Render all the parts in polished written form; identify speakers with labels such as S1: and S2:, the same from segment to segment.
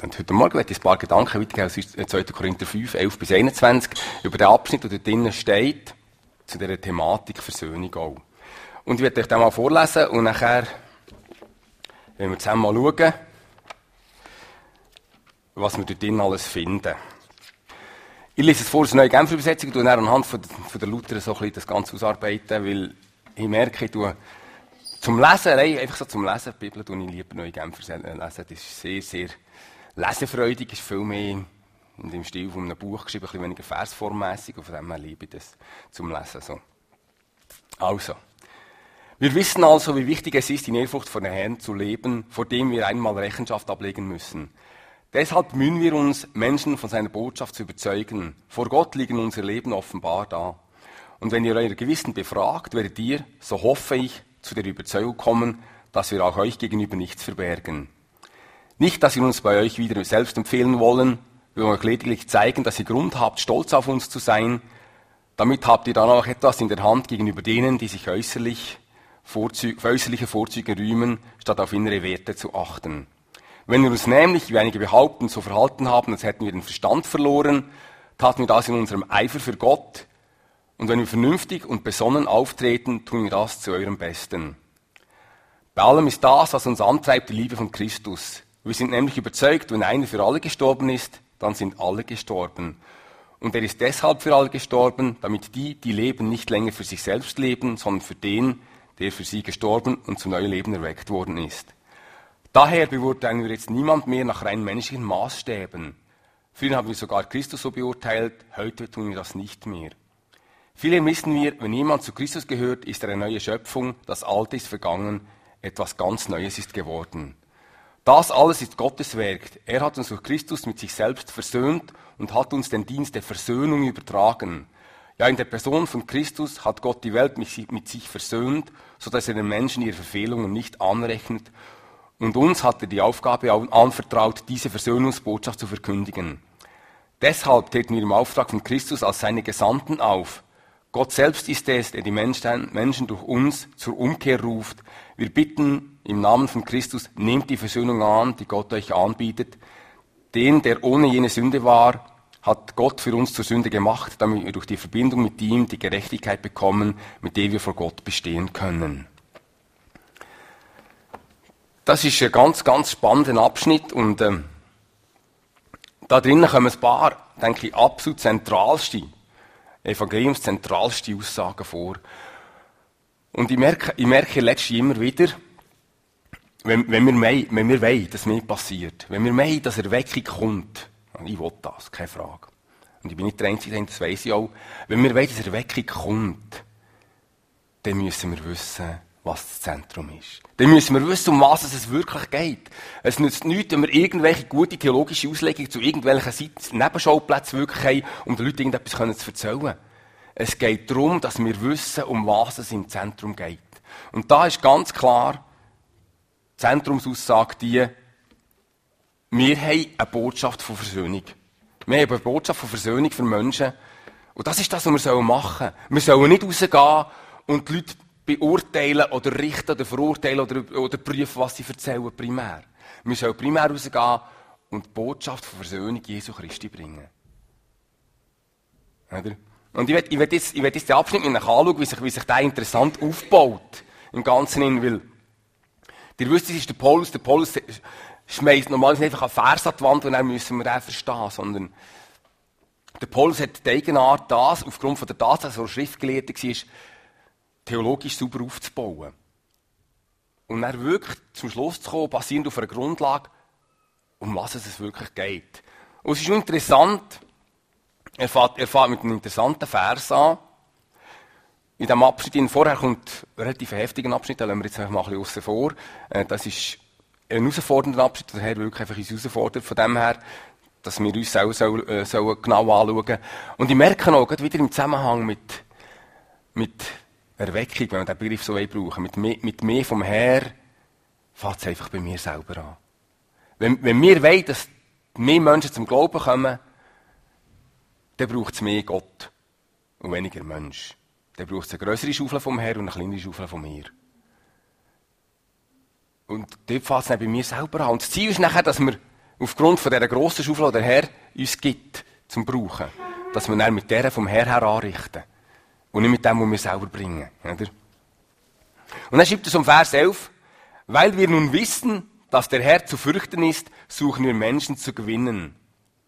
S1: Und heute Morgen werde ich ein paar Gedanken weitergeben aus 2. Korinther 5, 11 bis 21, über den Abschnitt, der dort drinnen steht, zu dieser Thematik Versöhnung auch. Und ich werde euch den mal vorlesen und nachher, wenn wir zusammen mal schauen, was wir dort drinnen alles finden. Ich lese es vor aus einer neuen Genfer Übersetzung und dann anhand von der Luther so ein bisschen das Ganze ausarbeiten, weil ich merke, ich tue zum Lesen, einfach so zum Lesen, die Bibel tue ich lieber neue Genfer lesen. Das ist sehr, sehr lesefreudig, ist viel mehr in dem Stil von einem Buch geschrieben, ein bisschen weniger versformmässig, und von dem her liebe ich das zum Lesen. So. Also. Wir wissen also, wie wichtig es ist, in Ehrfurcht vor dem Herrn zu leben, vor dem wir einmal Rechenschaft ablegen müssen. Deshalb bemühen wir uns, Menschen von seiner Botschaft zu überzeugen. Vor Gott liegen unser Leben offenbar da. Und wenn ihr euer Gewissen befragt, werdet ihr, so hoffe ich, zu der Überzeugung kommen, dass wir auch euch gegenüber nichts verbergen. Nicht, dass wir uns bei euch wieder selbst empfehlen wollen, wir wollen euch lediglich zeigen, dass ihr Grund habt, stolz auf uns zu sein. Damit habt ihr dann auch etwas in der Hand gegenüber denen, die sich äußerliche Vorzüge rühmen, statt auf innere Werte zu achten. Wenn wir uns nämlich, wie einige behaupten, so verhalten haben, als hätten wir den Verstand verloren, taten wir das in unserem Eifer für Gott. Und wenn wir vernünftig und besonnen auftreten, tun wir das zu eurem Besten. Bei allem ist das, was uns antreibt, die Liebe von Christus. Wir sind nämlich überzeugt, wenn einer für alle gestorben ist, dann sind alle gestorben. Und er ist deshalb für alle gestorben, damit die leben, nicht länger für sich selbst leben, sondern für den, der für sie gestorben und zum neuen Leben erweckt worden ist. Daher beurteilen wir jetzt niemand mehr nach rein menschlichen Maßstäben. Früher haben wir sogar Christus so beurteilt, heute tun wir das nicht mehr. Vielmehr wissen wir, wenn jemand zu Christus gehört, ist er eine neue Schöpfung, das Alte ist vergangen, etwas ganz Neues ist geworden. Das alles ist Gottes Werk. Er hat uns durch Christus mit sich selbst versöhnt und hat uns den Dienst der Versöhnung übertragen. Ja, in der Person von Christus hat Gott die Welt mit sich versöhnt, sodass er den Menschen ihre Verfehlungen nicht anrechnet. Und uns hat er die Aufgabe anvertraut, diese Versöhnungsbotschaft zu verkündigen. Deshalb treten wir im Auftrag von Christus als seine Gesandten auf. Gott selbst ist es, der die Menschen durch uns zur Umkehr ruft. Wir bitten im Namen von Christus, nehmt die Versöhnung an, die Gott euch anbietet. Den, der ohne jene Sünde war, hat Gott für uns zur Sünde gemacht, damit wir durch die Verbindung mit ihm die Gerechtigkeit bekommen, mit der wir vor Gott bestehen können. Das ist ein ganz, ganz spannender Abschnitt und da drinnen kommen ein paar, denke ich, absolut evangeliumszentralste Aussagen vor. Und ich merke letztlich immer wieder, wenn wir wollen, dass mehr passiert, wenn wir wollen, dass Erweckung kommt, und ich will das, keine Frage. Und ich bin nicht der Einzige, das weiss ich auch. Wenn wir wollen, dass Erweckung kommt, dann müssen wir wissen, was das Zentrum ist. Dann müssen wir wissen, um was es wirklich geht. Es nützt nichts, wenn wir irgendwelche gute theologische Auslegungen zu irgendwelchen Nebenschauplätzen wirklich haben, um den Leuten irgendetwas zu erzählen. Es geht darum, dass wir wissen, um was es im Zentrum geht. Und da ist ganz klar, die Zentrumsaussage die, wir haben eine Botschaft von Versöhnung. Wir haben eine Botschaft von Versöhnung für Menschen. Und das ist das, was wir machen sollen. Wir sollen nicht rausgehen und die Leute beurteilen oder richten oder verurteilen oder prüfen, was sie erzählen, primär. Wir sollen primär rausgehen und die Botschaft von Versöhnung Jesu Christi bringen. Oder? Und ich will jetzt den Abschnitt mit euch anschauen, wie sich der interessant aufbaut. Im Ganzen, weil ihr wisst, es ist der Paulus. Der Paulus schmeißt normalerweise nicht einfach einen Vers an die Wand und dann müssen wir den verstehen, sondern der Paulus hat die Eigenart, das aufgrund von der Tatsache, dass er Schriftgelehrter war, theologisch sauber aufzubauen. Und dann wirklich zum Schluss zu kommen, basierend auf einer Grundlage, um was es wirklich geht. Und es ist schon interessant, er fährt mit einem interessanten Vers an. In diesem Abschnitt, vorher kommt ein relativ heftiger Abschnitt, da lassen wir jetzt einfach mal ein bisschen aussen vor. Das ist ein herausfordernder Abschnitt, der Herr wirklich einfach uns herausfordert, von dem her, dass wir uns auch genau anschauen. Und ich merke auch, gerade wieder im Zusammenhang mit Erweckung, wenn wir diesen Begriff so brauchen, mit mehr vom Herr, fängt es einfach bei mir selber an. Wenn wir wollen, dass mehr Menschen zum Glauben kommen, dann braucht es mehr Gott und weniger Mensch. Dann braucht es eine grössere Schaufel vom Herr und eine kleinere Schaufel von mir. Und dort fängt es dann bei mir selber an. Und das Ziel ist nachher, dass wir aufgrund von dieser grossen Schaufel, die der Herr uns gibt, zum Brauchen, dass wir dann mit der vom Herr her anrichten. Und nicht mit dem, was wir selber bringen. Oder? Und dann schreibt er so im Vers 11, weil wir nun wissen, dass der Herr zu fürchten ist, suchen wir Menschen zu gewinnen.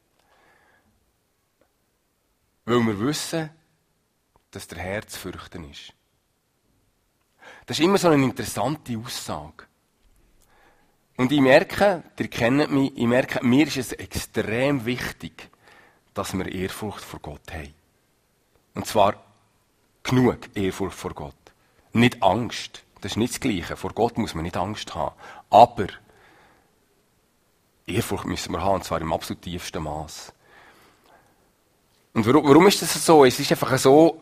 S1: Weil wir wissen, dass der Herr zu fürchten ist. Das ist immer so eine interessante Aussage. Und ich merke, ihr kennt mich, mir ist es extrem wichtig, dass wir Ehrfurcht vor Gott haben. Und zwar genug Ehrfurcht vor Gott. Nicht Angst. Das ist nicht das Gleiche. Vor Gott muss man nicht Angst haben. Aber Ehrfurcht müssen wir haben, und zwar im absolut tiefsten Maß. Und warum ist das so? Es ist einfach so,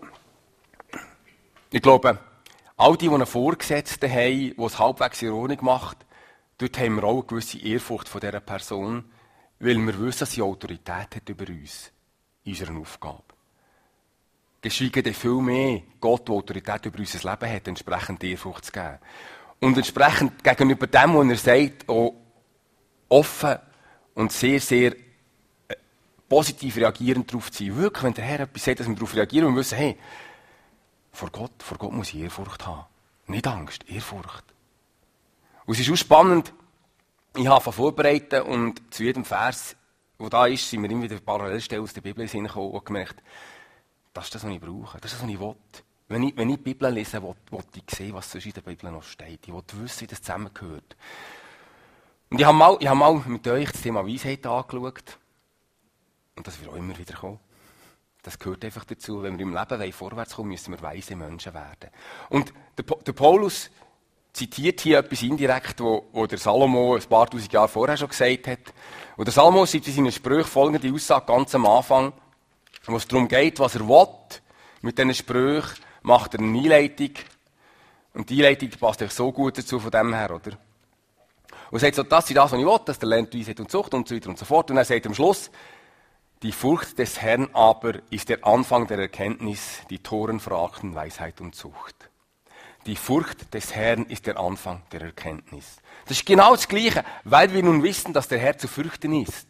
S1: ich glaube, all die einen Vorgesetzten haben, die es halbwegs in Ordnung macht, dort haben wir auch eine gewisse Ehrfurcht vor dieser Person, weil wir wissen, dass sie Autorität hat über uns, in unserer Aufgabe. Geschweige denn viel mehr Gott, der Autorität über unser Leben hat, entsprechend Ehrfurcht zu geben. Und entsprechend gegenüber dem, was er sagt, auch offen und sehr, sehr positiv reagierend darauf zu sein. Wirklich, wenn der Herr etwas sagt, dass wir darauf reagieren und wissen, hey, vor Gott muss ich Ehrfurcht haben. Nicht Angst, Ehrfurcht. Und es ist auch spannend, ich habe vorbereitet und zu jedem Vers, der da ist, sind mir immer wieder Parallelstellen aus der Bibel hingekommen und gemerkt, das ist das, was ich brauche, das ist das, was ich will. Wenn ich die Bibel lese, will ich sehen, was sonst in der Bibel noch steht. Ich will wissen, wie das zusammengehört. Und ich habe mal mit euch das Thema Weisheit angeschaut. Und das wird auch immer wieder kommen. Das gehört einfach dazu. Wenn wir im Leben vorwärts kommen, müssen wir weise Menschen werden. Und der Paulus zitiert hier etwas indirekt, wo der Salomo ein paar tausend Jahre vorher schon gesagt hat. Und der Salomo schreibt in seinen Sprüchen folgende Aussage ganz am Anfang, wo es darum geht, was er will. Mit diesen Sprüchen macht er eine Einleitung. Und die Einleitung passt euch so gut dazu von dem her, oder? Und er sagt so, das ist das, was ich will, dass der lernt Weisheit und Zucht und so weiter und so fort. Und er sagt am Schluss, die Furcht des Herrn aber ist der Anfang der Erkenntnis, die Toren fragten Weisheit und Zucht. Die Furcht des Herrn ist der Anfang der Erkenntnis. Das ist genau das Gleiche, weil wir nun wissen, dass der Herr zu fürchten ist.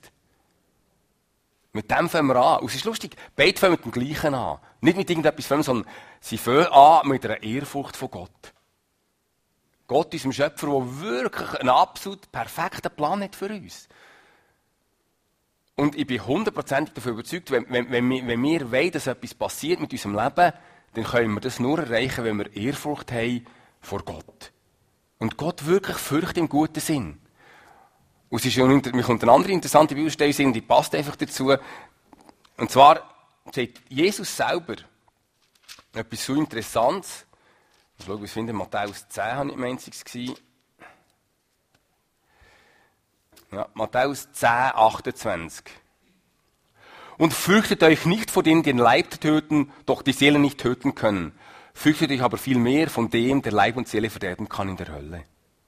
S1: Mit dem fangen wir an. Und es ist lustig, beide fangen mit dem Gleichen an. Nicht mit irgendetwas, sondern sie fangen an mit einer Ehrfurcht von Gott. Gott ist ein Schöpfer, der wirklich einen absolut perfekten Plan hat für uns. Und ich bin 100% davon überzeugt, wenn wir wollen, dass etwas passiert mit unserem Leben, dann können wir das nur erreichen, wenn wir Ehrfurcht haben vor Gott. Und Gott wirklich fürchtet im guten Sinn. Und es ist mir kommt eine andere interessante Bibelstelle, die passt einfach dazu. Und zwar sagt Jesus selber etwas so Interessantes. Ich schaue, was ich finde, Matthäus 10 habe ich einziges gesehen. Ja, Matthäus 10, 28. Und fürchtet euch nicht vor denen, die den Leib töten, doch die Seele nicht töten können. Fürchtet euch aber viel mehr von dem, der Leib und Seele verderben kann in der Hölle.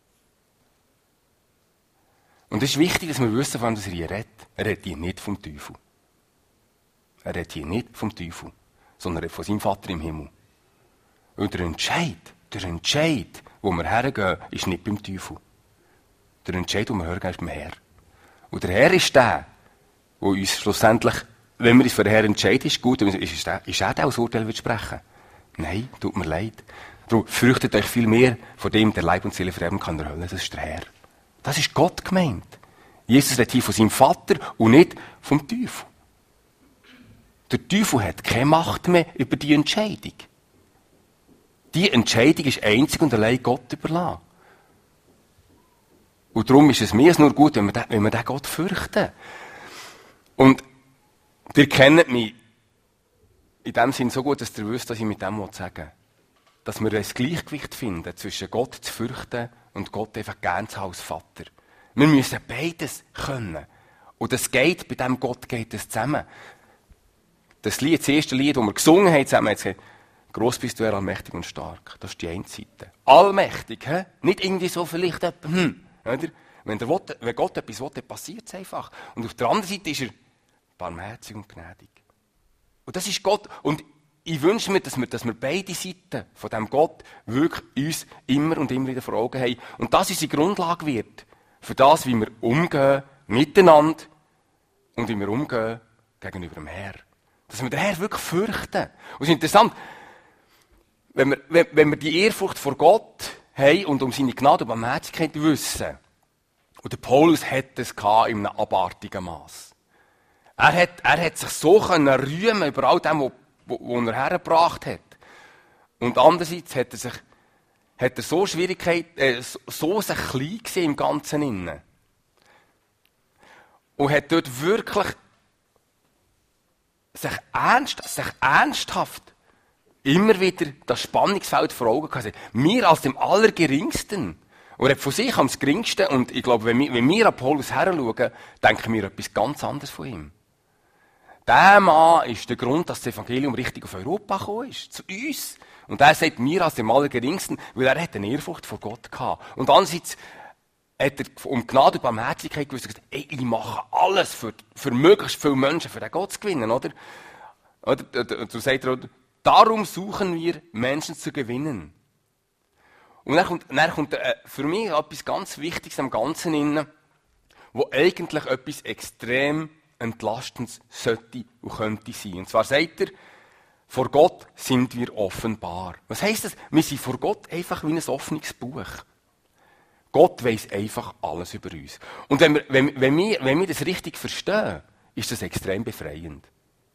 S1: Und es ist wichtig, dass wir wissen, von was er hier redet. Er redet hier nicht vom Teufel. Er redet hier nicht vom Teufel, sondern er redet von seinem Vater im Himmel. Und der Entscheid, wo wir hergehen, ist nicht beim Teufel. Der Entscheid, wo wir hergehen, ist beim Herr. Und der Herr ist der uns schlussendlich, wenn wir uns für den Herr entscheiden, ist gut, ist er der, der das Urteil wird sprechen? Nein, tut mir leid. Darum fürchtet euch viel mehr von dem, der Leib und Seele verderben kann in der Hölle. Das ist der Herr. Das ist Gott gemeint. Jesus redet hier von seinem Vater und nicht vom Teufel. Der Teufel hat keine Macht mehr über die Entscheidung. Die Entscheidung ist einzig und allein Gott überlassen. Und darum ist es mehr als nur gut, wenn wir den Gott fürchten. Und ihr kennt mich in dem Sinn so gut, dass ihr wisst, was ich mit dem sagen will. Dass wir ein Gleichgewicht finden zwischen Gott zu fürchten und Gott einfach gern zu haben als Vater. Wir müssen beides können. Und das geht, bei dem Gott geht es zusammen. Das erste Lied, das wir gesungen haben, zusammen, hat gesagt, gross bist du, Herr, allmächtig und stark. Das ist die eine Seite. Allmächtig, he? Nicht irgendwie so vielleicht oder? Wenn Gott etwas will, dann passiert es einfach. Und auf der anderen Seite ist er barmherzig und gnädig. Und das ist Gott. Und ich wünsche mir, dass wir beide Seiten von diesem Gott wirklich uns immer und immer wieder vor Augen haben. Und das unsere Grundlage wird für das, wie wir umgehen miteinander und wie wir umgehen gegenüber dem Herr. Dass wir den Herr wirklich fürchten. Und es ist interessant, wenn wir die Ehrfurcht vor Gott haben und um seine Gnade und Barmherzigkeit wissen. Und der Paulus hat es in einem abartigen Maß. Er hat sich so rühmen über all dem, was er hergebracht hat. Und andererseits hat er so Schwierigkeiten, so sich klein gesehen im Ganzen innen. Und hat dort wirklich sich ernsthaft immer wieder das Spannungsfeld vor Augen gehabt. Wir als dem Allergeringsten. Und er hat von sich am Geringsten. Und ich glaube, wenn wir an Paulus heranschauen, denken wir etwas ganz anderes von ihm. Der Mann ist der Grund, dass das Evangelium richtig auf Europa gekommen ist. Zu uns. Und er sagt mir als dem Allergeringsten, weil er hat eine Ehrfurcht vor Gott gehabt. Und andererseits hat er um Gnade und Barmherzigkeit gewusst, ey, ich mache alles für möglichst viele Menschen, für den Gott zu gewinnen, oder? Du sagst, darum suchen wir, Menschen zu gewinnen. Und dann kommt für mich etwas ganz Wichtiges am Ganzen innen, wo eigentlich etwas extrem Entlastendes sollte und könnte sein. Und zwar sagt er, vor Gott sind wir offenbar. Was heisst das? Wir sind vor Gott einfach wie ein offenes Buch. Gott weiss einfach alles über uns. Und wenn wir das richtig verstehen, ist das extrem befreiend.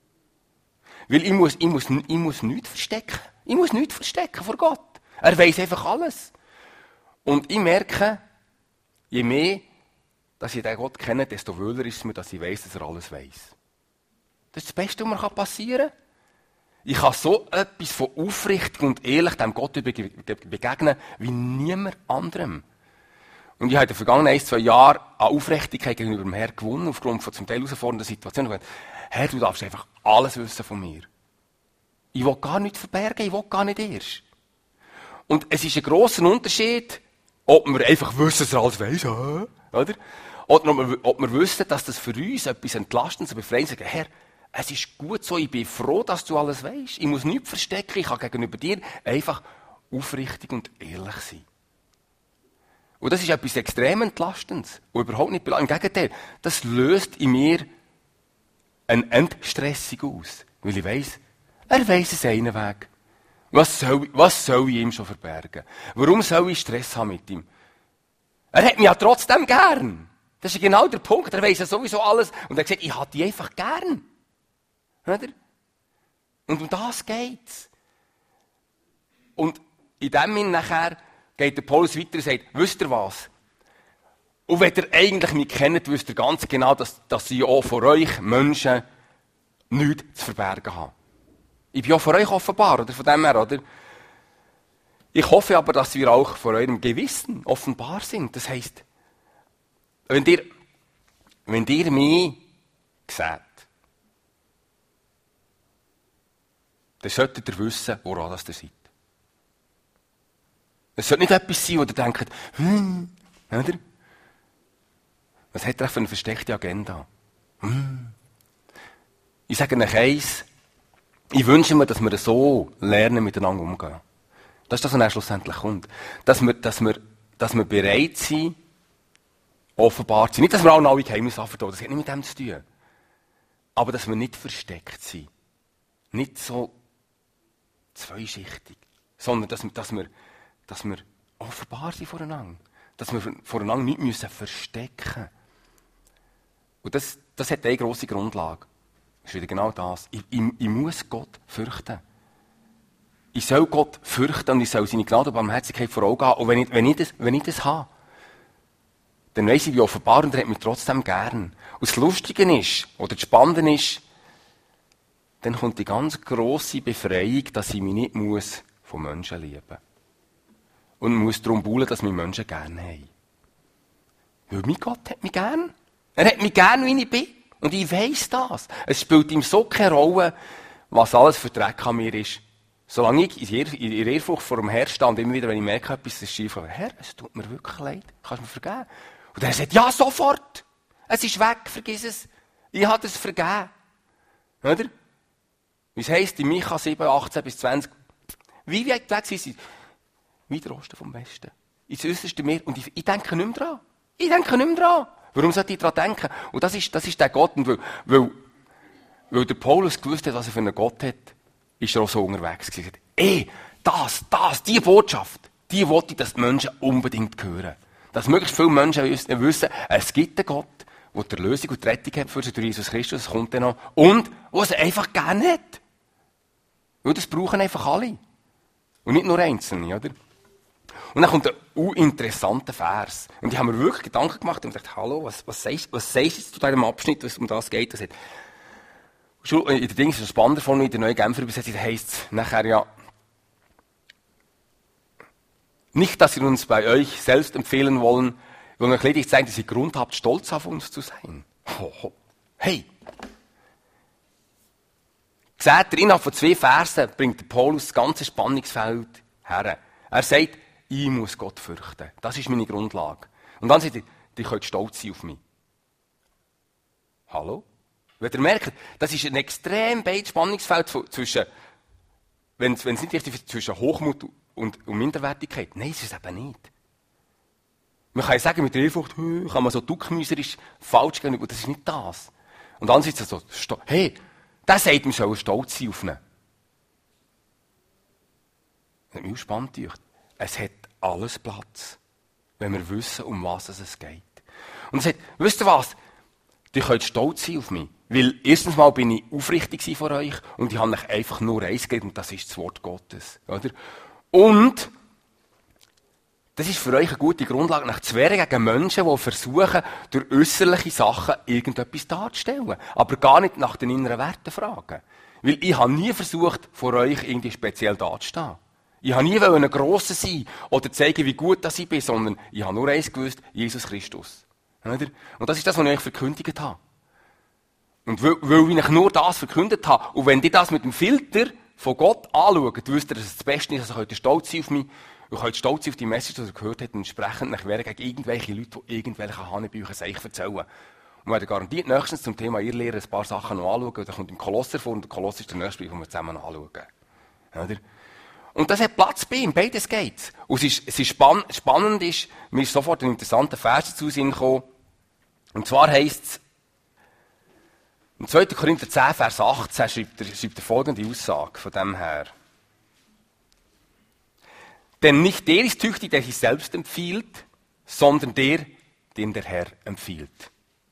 S1: Weil ich muss nichts verstecken. Ich muss nichts verstecken vor Gott. Er weiss einfach alles. Und ich merke, je mehr, dass ich den Gott kenne, desto wohler ist es mir, dass ich weiss, dass er alles weiss. Das ist das Beste, was mir passieren kann. Ich kann so etwas von aufrichtig und ehrlich dem Gott begegnen, wie niemand anderem. Und ich habe in den vergangenen 1-2 Jahren an Aufrichtigkeit gegenüber dem Herrn gewonnen, aufgrund von zum Teil herausfordernden Situationen. Herr, du darfst einfach alles wissen von mir. Ich will gar nichts verbergen, ich will gar nicht erst. Und es ist ein grosser Unterschied, ob wir einfach wissen, dass er alles weiss, oder? Oder ob wir wissen, dass das für uns etwas Entlastendes und Befreiendes ist. Herr, es ist gut so, ich bin froh, dass du alles weisst. Ich muss nichts verstecken, ich kann gegenüber dir einfach aufrichtig und ehrlich sein. Und das ist etwas extrem Entlastendes und überhaupt nicht belastend. Im Gegenteil, das löst in mir eine Entstressung aus. Weil ich weiss, er weiss es einen Weg. Was soll ich ihm schon verbergen? Warum soll ich Stress haben mit ihm? Er hat mich ja trotzdem gern. Das ist genau der Punkt. Er weiss ja sowieso alles. Und er sagt, ich habe dich einfach gern. Oder? Und um das geht's. Und in dem Sinne nachher geht der Paulus weiter und sagt, wisst ihr was? Und wenn ihr eigentlich mich kennt, wisst ihr ganz genau, dass ich auch vor euch Menschen nichts zu verbergen habe. Ich bin auch vor euch offenbar, oder? Von dem her, oder? Ich hoffe aber, dass wir auch vor eurem Gewissen offenbar sind. Das heisst, wenn ihr mich seht, dann solltet ihr wissen, woran das ihr seid. Es sollte nicht etwas sein, wo ihr denkt, oder? Was hat er für eine versteckte Agenda? Ich sage euch eins, ich wünsche mir, dass wir so lernen, miteinander umgehen. Das ist das, was dann schlussendlich kommt. Dass wir bereit sind, offenbar zu sein. Nicht, dass wir alle Geheimnisse anvertrauen, das hat nicht mit dem zu tun. Aber dass wir nicht versteckt sind. Nicht so zweischichtig. Sondern, dass wir offenbar sind voreinander. Dass wir voreinander nichts verstecken müssen. Und das hat eine grosse Grundlage. Das ist wieder genau das. Ich muss Gott fürchten. Ich soll Gott fürchten und ich soll seine Gnade und Barmherzigkeit vor Augen haben. Und wenn ich das habe, dann weiss ich, wie offenbar und er hat mich trotzdem gern. Und das Lustige ist, oder das Spannende ist, dann kommt die ganz grosse Befreiung, dass ich mich nicht muss von Menschen lieben muss. Und muss darum buhlen, dass mich Menschen gerne haben. Weil mein Gott hat mich gern. Er hat mich gern, wie ich bin. Und ich weiss das. Es spielt ihm so keine Rolle, was alles für Dreck an mir ist. Solange ich in Ehrfurcht vor dem Herrn stehe und immer wieder, wenn ich merke, etwas ist schief, Herr, es tut mir wirklich leid. Kannst du mir vergeben? Und er sagt, ja, sofort. Es ist weg, vergiss es. Ich habe es vergeben. Oder? Wie es heisst, in Micha 7, 18 bis 20. Wie weit weg sind sie? Wie der Osten vom Westen. Ins äußerste Meer. Und ich denke nicht mehr dran. Ich denke nicht mehr dran. Warum sollte ich daran denken? Und das ist der Gott. Und weil der Paulus gewusst hat, was er für einen Gott hat, ist er auch so unterwegs gewesen. Die Botschaft, die wollte ich, dass die Menschen unbedingt hören. Dass möglichst viele Menschen wissen, es gibt einen Gott, der die Lösung und die Rettung hat für sie durch Jesus Christus, das kommt dann noch. Und was er einfach gerne hat. Weil das brauchen einfach alle. Und nicht nur Einzelne, oder? Und dann kommt ein interessanter Vers. Und ich habe mir wirklich Gedanken gemacht und gedacht, hallo, was sagst du jetzt zu diesem Abschnitt, was um das geht? In der Dings ist es spannender von in der neuen Genfer Übersetzung, da heisst es nachher ja, nicht, dass wir uns bei euch selbst empfehlen wollen, sondern euch lediglich zeigen, dass ihr Grund habt, stolz auf uns zu sein. Hey! Seht ihr, innerhalb von 2 Versen bringt der Paulus das ganze Spannungsfeld her. Er sagt, ich muss Gott fürchten. Das ist meine Grundlage. Und dann sagt er, ihr könnt stolz sein auf mich. Hallo? Wenn ihr merkt, das ist ein extrem breites Spannungsfeld zwischen, wenn es nicht richtig zwischen Hochmut und Minderwertigkeit. Nein, es ist es eben nicht. Man kann ja sagen, mit der Ehrfurcht, kann man so duckmüserisch falsch gehen, aber das ist nicht das. Und dann sitzt er so, hey, der sagt, wir sollen stolz sein auf ihn. Das hat mich auch spannend gedacht. Es hat alles Platz, wenn wir wissen, um was es geht. Und er sagt, wisst ihr was? Ihr könnt stolz sein auf mich. Weil erstens mal bin ich aufrichtig vor euch und ich habe euch einfach nur eins gegeben und das ist das Wort Gottes. Oder? Und das ist für euch eine gute Grundlage, nach zu wehren gegen Menschen, die versuchen, durch äußerliche Sachen irgendetwas darzustellen. Aber gar nicht nach den inneren Werten fragen. Weil ich habe nie versucht, vor euch irgendwie speziell dazustehen. Ich habe nie ein Grosser sein oder zeigen, wie gut ich bin, sondern ich habe nur eins gewusst, Jesus Christus. Oder? Und das ist das, was ich euch verkündigt habe. Und weil ich nur das verkündet habe, und wenn ihr das mit dem Filter von Gott anschaut, wisst ihr, dass es das Beste ist, also könnt ihr stolz sein auf mich, und könnt stolz sein auf die Message, die ihr gehört habt, und entsprechend nachher gegen irgendwelche Leute, die irgendwelche Hanebücher sich erzählen. Und wir werden garantiert nächstens zum Thema Irrlehre ein paar Sachen noch anschauen, und da kommt im Kolosser vor, und der Kolosser ist der nächste Brief, den wir zusammen anschauen. Oder? Und das hat Platz bei ihm, beides geht. Und es ist spannend ist, mir ist sofort ein interessanter Vers zu Sinn gekommen. Und zwar heisst es, im 2. Korinther 10, Vers 18 schreibt er folgende Aussage von dem her. Denn nicht der ist tüchtig, der sich selbst empfiehlt, sondern der, den der Herr empfiehlt.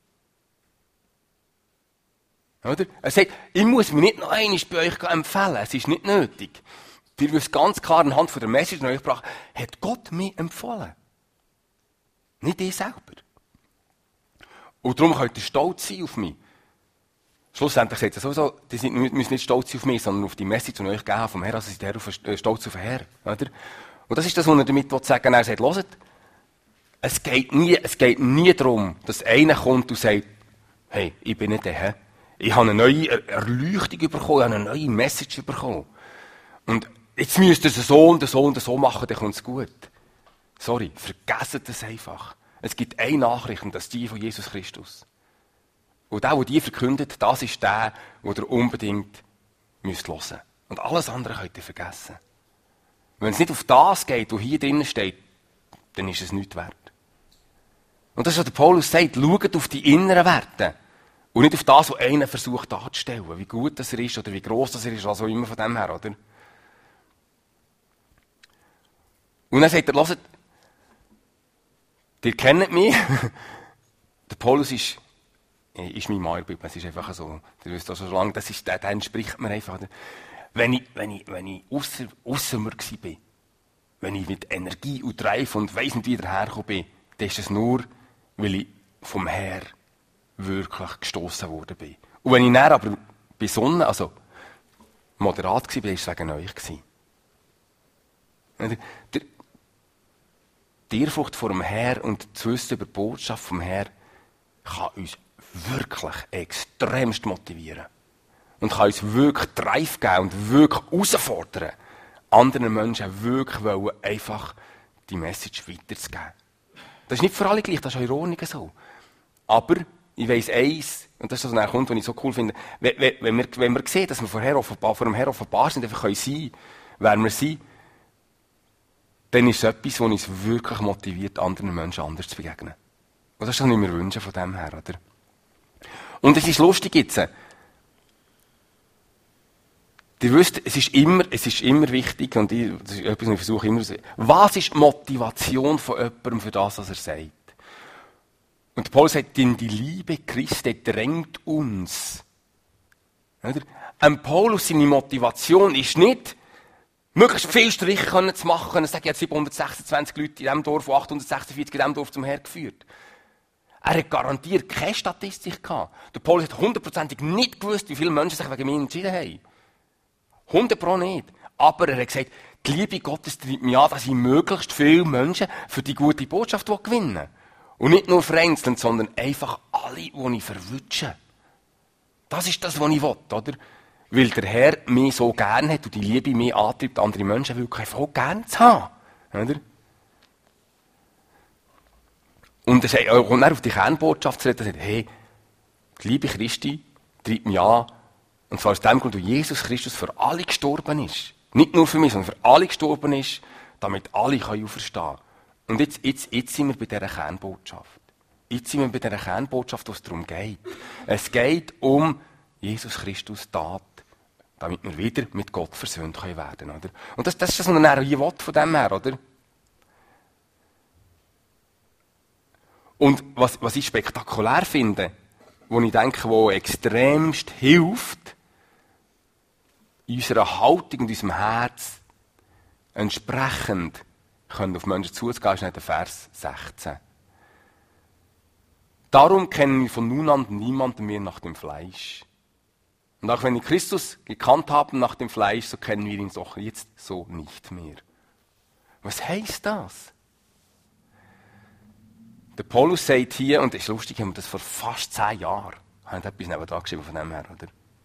S1: Oder? Er sagt, ich muss mich nicht noch einmal bei euch empfehlen, es ist nicht nötig. Ihr wisst ganz klar anhand von der Message, die ich euch gebracht habe, hat Gott mich empfohlen. Nicht ich selber. Und darum könnt ihr stolz sein auf mich. Schlussendlich sagt er sowieso, die müssen nicht stolz sein auf mich, sondern auf die Message, die ich euch gegeben habe vom Herrn, also sind der stolz auf den Herrn. Oder? Und das ist das, was er damit sagen will. Er sagt, hört, es geht nie darum, dass einer kommt und sagt, hey, ich bin nicht der Herr. Ich habe eine neue Erleuchtung bekommen, ich habe eine neue Message bekommen. Und jetzt müsst ihr es so und so und so machen, dann kommt es gut. Sorry, vergesst das einfach. Es gibt eine Nachricht und das ist die von Jesus Christus. Und der die verkündet, das ist der, den ihr unbedingt hören müsst. Und alles andere könnt ihr vergessen. Wenn es nicht auf das geht, was hier drinnen steht, dann ist es nichts wert. Und das ist, was der Paulus sagt, schaut auf die inneren Werte. Und nicht auf das, was einer versucht darzustellen. Wie gut das er ist oder wie gross das er ist, was auch immer von dem her, oder? Und dann sagt er, hört, ihr kennt mich. Der Paulus ist mein Mann, es ist einfach so. Ihr wisst auch schon lange, der entspricht mir einfach. Wenn ich ausser mir war, wenn ich mit Energie und Drive und weiss nicht wieder hergekommen bin, dann ist es nur, weil ich vom Herr wirklich gestossen worden bin. Und wenn ich dann aber besonnen, also moderat war, war es wegen euch. Die Ehrfurcht vor dem Herr und zu wissen über die Botschaft vom Herr kann uns wirklich extremst motivieren. Und kann uns wirklich Drive geben und wirklich herausfordern, anderen Menschen wirklich wollen, einfach die Message weiterzugeben. Das ist nicht für alle gleich, das ist auch in Ordnung so. Aber ich weiss eins, und das ist das, was ich so cool finde, wenn wir sehen, dass wir vor dem Herrn offenbar sind, einfach sein können, wer wir sind, dann ist es etwas, was uns wirklich motiviert, anderen Menschen anders zu begegnen. Und das ist, was ich mir wünsche von dem her, oder? Und es ist lustig jetzt. Ihr wisst, es ist immer wichtig, und das ist etwas, was ich versuche immer zu sagen. Was ist die Motivation von jemandem für das, was er sagt? Und Paulus sagt, denn die Liebe Christi drängt uns. Oder? Paulus, seine Motivation ist nicht, möglichst viel Striche zu machen. Es sagen jetzt 726 Leute in diesem Dorf, 846 in diesem Dorf zum Herr geführt. Er hat garantiert keine Statistik gehabt. Der Paulus hat hundertprozentig nicht gewusst, wie viele Menschen sich wegen mir entschieden haben. 100% nicht. Aber er hat gesagt, die Liebe Gottes treibt mich an, dass ich möglichst viele Menschen für die gute Botschaft gewinnen will. Und nicht nur vereinzelt, sondern einfach alle, die ich verwünsche. Das ist das, was ich will, oder? Weil der Herr mich so gerne hat und die Liebe mich antreibt, andere Menschen wirklich einfach auch gerne zu haben. Oder? Und er kommt dann auf die Kernbotschaft zu reden, sagt, hey, die Liebe Christi treibt mich an, und zwar aus dem Grund, weil Jesus Christus für alle gestorben ist. Nicht nur für mich, sondern für alle gestorben ist, damit alle auferstehen können. Und jetzt sind wir bei dieser Kernbotschaft. Jetzt sind wir bei dieser Kernbotschaft, wo es darum geht. Es geht um Jesus Christus Tat, damit wir wieder mit Gott versöhnt werden können, oder? Und das ist das, was er hier will, von dem her, oder? Und was ich spektakulär finde, wo ich denke, wo extremst hilft, in unserer Haltung und unserem Herz entsprechend können auf Menschen zuzugehen, ist der Vers 16. Darum kennen wir von nun an niemanden mehr nach dem Fleisch. Und auch wenn wir Christus gekannt haben nach dem Fleisch, so kennen wir ihn doch jetzt so nicht mehr. Was heisst das? Der Paulus sagt hier, und es ist lustig, haben wir das vor fast 10 Jahren, haben etwas neben da geschrieben von dem her, oder?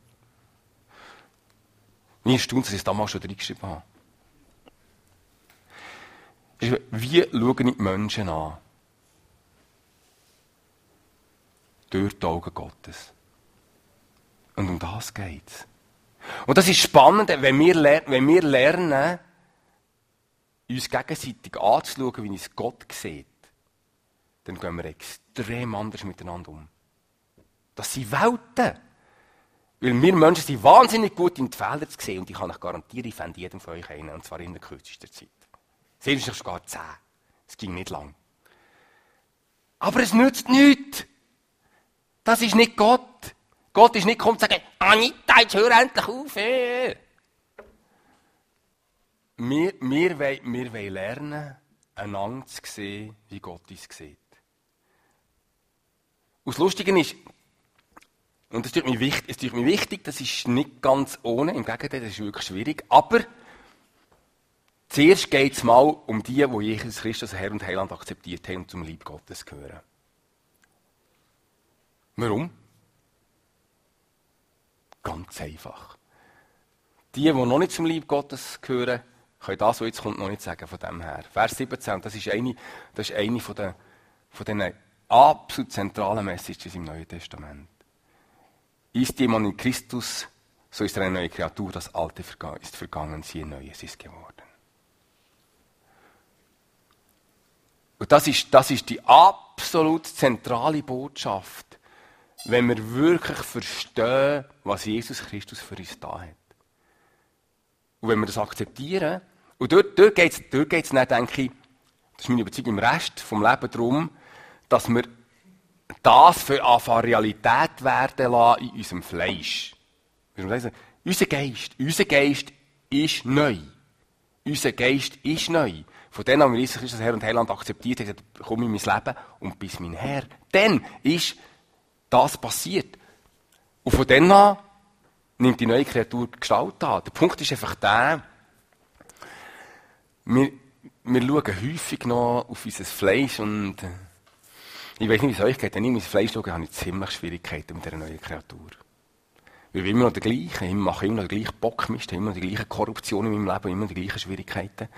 S1: Mir erstaunt, dass ich es damals schon reingeschrieben habe. Wie schauen die Menschen an? Durch die Augen Gottes. Und um das geht's. Und das ist spannend, wenn wir lernen, uns gegenseitig anzuschauen, wie uns Gott sieht, dann gehen wir extrem anders miteinander um. Das sind Welten. Weil wir Menschen sind wahnsinnig gut in die Felder zu sehen, und ich kann euch garantieren, ich fände jedem von euch einen, und zwar in der kürzesten Zeit. Selbst sogar 10. Es ging nicht lang. Aber es nützt nichts. Das ist nicht Gott. Gott ist nicht gekommen und sagt, Anita, jetzt hör endlich auf. Wir wollen lernen, einander zu sehen, wie Gott uns sieht. Und das Lustige ist, und es ist mir wichtig, das ist nicht ganz ohne, im Gegenteil, das ist wirklich schwierig, aber zuerst geht es mal um die Jesus Christus Herr und Heiland akzeptiert haben und zum Lieb Gottes gehören. Warum? Ganz einfach. Die noch nicht zum Lieb Gottes gehören, können das, was jetzt kommt, noch nicht sagen von dem her. Vers 17, das ist eine von den absolut zentralen Messages im Neuen Testament. Ist jemand in Christus, so ist er eine neue Kreatur, das Alte ist vergangen, siehe Neues ist geworden. Und das ist die absolut zentrale Botschaft, wenn wir wirklich verstehen, was Jesus Christus für uns da hat. Und wenn wir das akzeptieren, und dort geht's dann, denke ich, das ist meine Überzeugung, im Rest vom Leben darum, dass wir das für eine Realität werden lassen in unserem Fleisch. Unser Geist ist neu. Unser Geist ist neu. Von dem haben wir Jesus Christus Herr und Heiland akzeptiert, hat gesagt, komm in mein Leben und bist mein Herr. Dann ist das passiert. Und von dann an nimmt die neue Kreatur Gestalt an. Der Punkt ist einfach der, wir schauen häufig noch auf unser Fleisch und ich weiß nicht, wie es euch geht, wenn ich auf mein Fleisch schaue, habe ich ziemlich Schwierigkeiten mit dieser neuen Kreatur. Weil wir immer noch der gleiche, ich mache immer noch den gleichen Bockmist, immer noch die gleiche Korruption in meinem Leben, immer noch die gleichen Schwierigkeiten.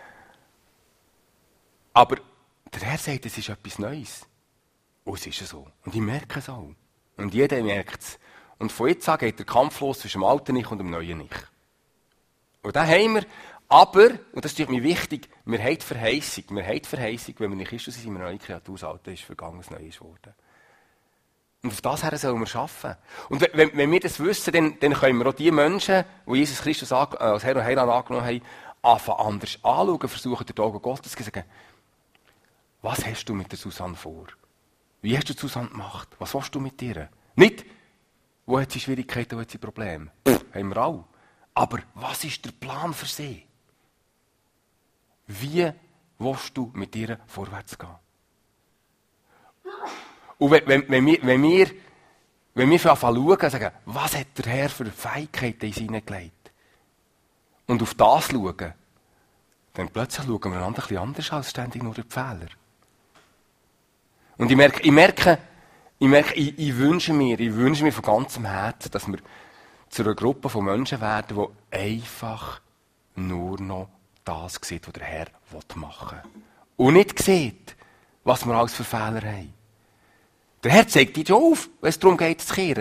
S1: Aber der Herr sagt, es ist etwas Neues. Und es ist so. Und ich merke es auch. Und jeder merkt es. Und von jetzt an geht der Kampf los zwischen dem alten Ich und dem neuen Ich. Und da haben wir Aber, und das ist mir wichtig, wir haben die Verheißung, wenn wir in Christus sind, sind wir eine neue Kreatur, das Alte ist vergangen, das Neue ist geworden. Und auf das her sollen wir arbeiten. Und wenn wir das wissen, dann können wir auch die Menschen, die Jesus Christus als Herr und Heiland angenommen haben, anfangen anders anschauen, versuchen durch die Augen Gottes zu sagen, was hast du mit der Susanne vor? Wie hast du Susanne gemacht? Was willst du mit ihr? Nicht, wo hat sie Schwierigkeiten, wo hat sie Probleme? Haben wir auch. Aber was ist der Plan für sie? Wie willst du mit ihr vorwärts gehen? Und wenn wir anfangen schauen, sagen, was hat der Herr für Fähigkeiten in sie hineingelegt? Und auf das schauen, dann plötzlich schauen wir einander ein bisschen anders als ständig nur die Fehler. Und ich wünsche mir von ganzem Herzen, dass wir zu einer Gruppe von Menschen werden, die einfach nur noch das sieht, was der Herr machen will. Und nicht sieht, was wir alles für Fehler haben. Der Herr zeigt dir auf, wenn es darum geht, zu kehren.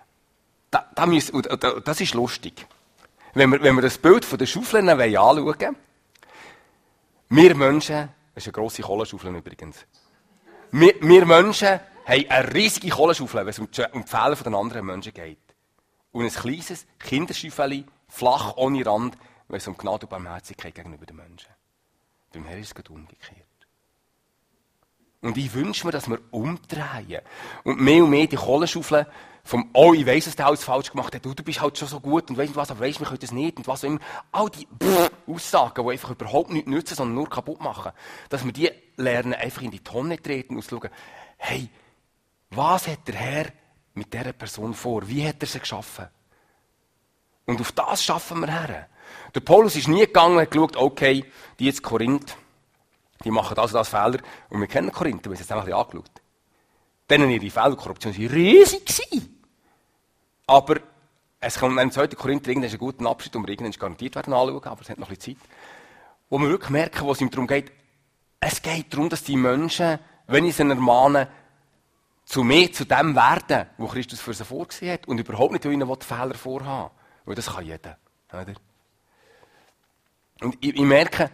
S1: Das ist lustig. Wenn wir das Bild von den Schaufeln anschauen wollen, wir Menschen, das ist eine grosse Kohlenschaufel übrigens, wir Menschen haben eine riesige Kohlenschaufel, wenn es um die Fehler der anderen Menschen geht. Und ein kleines Kinderschäufeli, flach, ohne Rand, wenn es um Gnade und Barmherzigkeit gegenüber den Menschen. Beim Herrn ist es gerade umgekehrt. Und ich wünsche mir, dass wir umdrehen. Und mehr die Kohlenschaufel vom, oh, ich weiss, dass der alles falsch gemacht hat, du bist halt schon so gut und weißt was, aber weisst, wir können das nicht und was auch immer. All die Aussagen, die einfach überhaupt nichts nützen, sondern nur kaputt machen. Dass wir die lernen, einfach in die Tonne treten und schauen, hey, was hat der Herr mit dieser Person vor? Wie hat er sie geschaffen? Und auf das schaffen wir her. Der Paulus ist nie gegangen und hat geschaut, okay, die jetzt Korinth, die machen das und das Fehler. Und wir kennen Korinther, wir haben es jetzt einfach angeschaut. Denen ihre Fehler und Korruption waren riesig gewesen. Aber es kommt im 2. Korinther irgendeinen guten Abschnitt, den wir irgendwann garantiert werden anschauen, aber es hat noch ein bisschen Zeit. Wo wir wirklich merken, wo es ihm darum geht, es geht darum, dass die Menschen, wenn ich sie ermahne, zu dem werden, wo Christus für sie vorgesehen hat und überhaupt nicht ihnen die Fehler vorhaben. Weil das kann jeder. Oder? Und ich merke,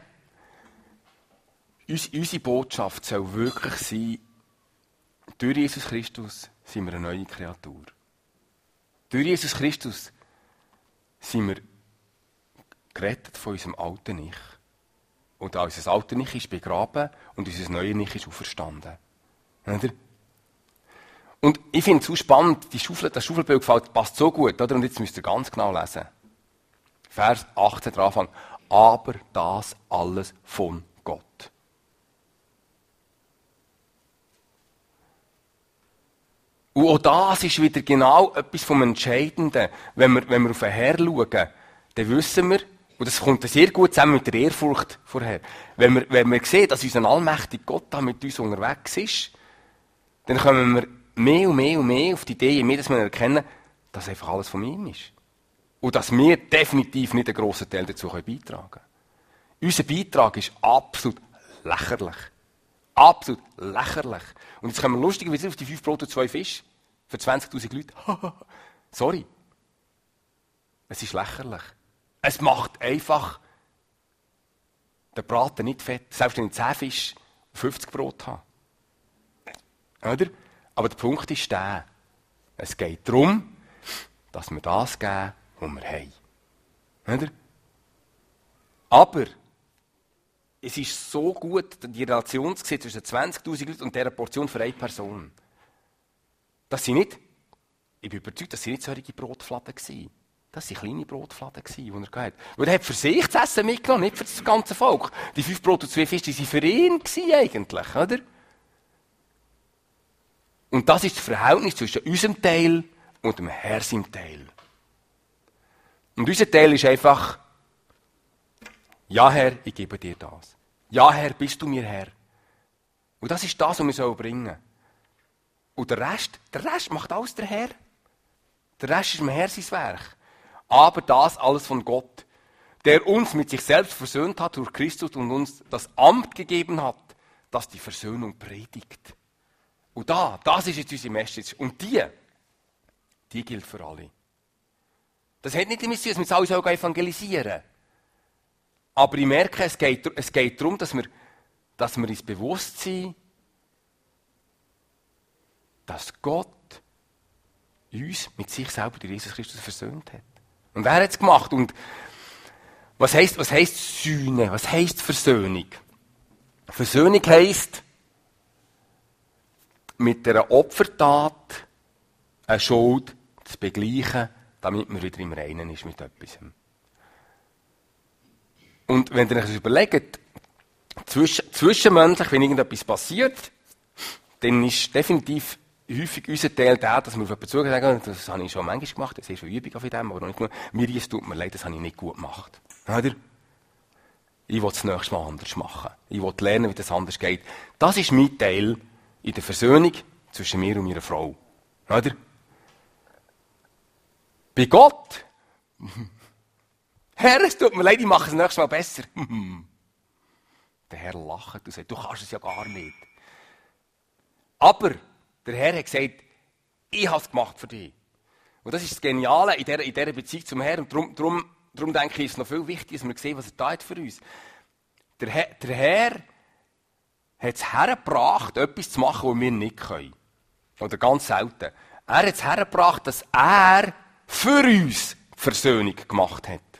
S1: unsere Botschaft soll wirklich sein, durch Jesus Christus sind wir eine neue Kreatur. Durch Jesus Christus sind wir gerettet von unserem alten Ich. Und unser altes Ich ist begraben und unser neues Ich ist auferstanden. Oder? Und ich finde es so spannend, das Schaufelbild passt so gut, oder? Und jetzt müsst ihr ganz genau lesen. Vers 18, der Anfang. Aber das alles von Gott. Und auch das ist wieder genau etwas vom Entscheidenden. Wenn wir auf den Herr schauen, dann wissen wir, und das kommt sehr gut zusammen mit der Ehrfurcht vorher, wenn wir sehen, dass unser allmächtiger Gott da mit uns unterwegs ist, dann kommen wir mehr und mehr auf die Idee, je mehr dass wir erkennen, dass einfach alles von ihm ist. Und dass wir definitiv nicht einen grossen Teil dazu beitragen können. Unser Beitrag ist absolut lächerlich. Absolut lächerlich. Und jetzt kommen wir lustigerweise auf die 5 Brote und 2 Fische für 20'000 Leute. Sorry. Es ist lächerlich. Es macht einfach den Braten nicht fett. Selbst wenn ich 10 Fische und 50 Brot habe. Oder? Aber der Punkt ist der. Es geht darum, dass wir das geben, was wir haben. Oder? Aber es ist so gut, die Relation zu sehen zwischen 20'000 Leuten und dieser Portion für eine Person. Das sind nicht, ich bin überzeugt, das sind nicht solche Brotfladen gewesen. Das waren kleine Brotfladen, die er hatte. Weil er hat für sich das Essen mitgenommen, nicht für das ganze Volk. Die 5 Brot und 2 Fische, die waren für ihn eigentlich, oder? Und das ist das Verhältnis zwischen unserem Teil und dem Herr seinem Teil. Und unser Teil ist einfach, ja Herr, ich gebe dir das. Ja Herr, bist du mir Herr. Und das ist das, was wir bringen sollen. Und der Rest macht alles der Herr. Der Rest ist dem Herr sein Werk. Aber das alles von Gott, der uns mit sich selbst versöhnt hat durch Christus und uns das Amt gegeben hat, das die Versöhnung predigt. Und das ist jetzt unsere Message. Und die gilt für alle. Das hat nicht die Mission, dass wir jetzt alle evangelisieren sollen. Aber ich merke, es geht darum, dass wir ins Bewusstsein, dass Gott uns mit sich selber durch Jesus Christus versöhnt hat. Und er hat es gemacht. Und was heisst Sühne? Was heisst Versöhnung? Versöhnung heisst, mit einer Opfertat eine Schuld zu begleichen, damit man wieder im Reinen ist mit etwas. Und wenn ihr euch überlegt, zwischenmenschlich, wenn irgendetwas passiert, dann ist definitiv häufig unser Teil der, dass wir auf jemanden zugehen und sagen, das habe ich schon manchmal gemacht, das ist eine Übung auf dem, aber noch nicht genug. Mir es tut mir leid, das habe ich nicht gut gemacht. Oder? Ich will es nächstes Mal anders machen. Ich will lernen, wie das anders geht. Das ist mein Teil in der Versöhnung zwischen mir und meiner Frau. Oder? Bei Gott, Herr, es tut mir leid, ich mache es nächstes Mal besser. Der Herr lacht und sagt, du kannst es ja gar nicht. Aber der Herr hat gesagt, ich habe es gemacht für dich. Und das ist das Geniale in dieser Beziehung zum Herrn. Und darum denke ich, ist es noch viel wichtiger, dass wir sehen, was er da hat für uns. Der Herr hat es hergebracht, etwas zu machen, was wir nicht können. Oder ganz selten. Er hat es hergebracht, dass er für uns die Versöhnung gemacht hat.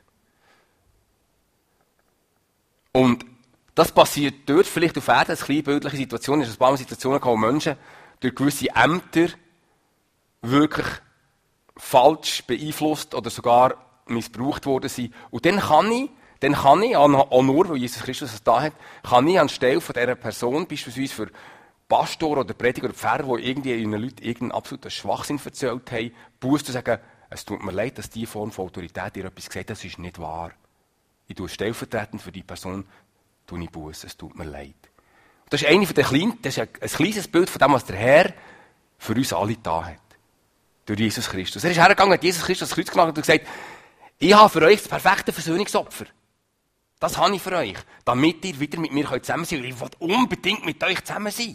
S1: Und das passiert dort, vielleicht auf Erden, eine kleine bildliche Situation, ist ein paar Situationen, wo Menschen durch gewisse Ämter wirklich falsch beeinflusst oder sogar missbraucht worden sind. Und dann kann ich, auch nur, weil Jesus Christus es da hat, kann ich anstelle von dieser Person, beispielsweise für Pastor oder Prediger oder Pfarrer, die irgendwie ihren Leuten irgendeinen absoluten Schwachsinn erzählt haben, Buße zu sagen, es tut mir leid, dass diese Form von Autorität dir etwas gesagt hat, das ist nicht wahr. Ich tue stellvertretend für die Person, tue ich Buße, es tut mir leid. Und das ist eine von den das ist ein kleines Bild von dem, was der Herr für uns alle getan hat. Durch Jesus Christus. Er ist hergegangen, hat Jesus Christus das Kreuz gemacht und gesagt, ich habe für euch das perfekte Versöhnungsopfer. Das habe ich für euch, damit ihr wieder mit mir zusammen sein könnt. Ich will unbedingt mit euch zusammen sein.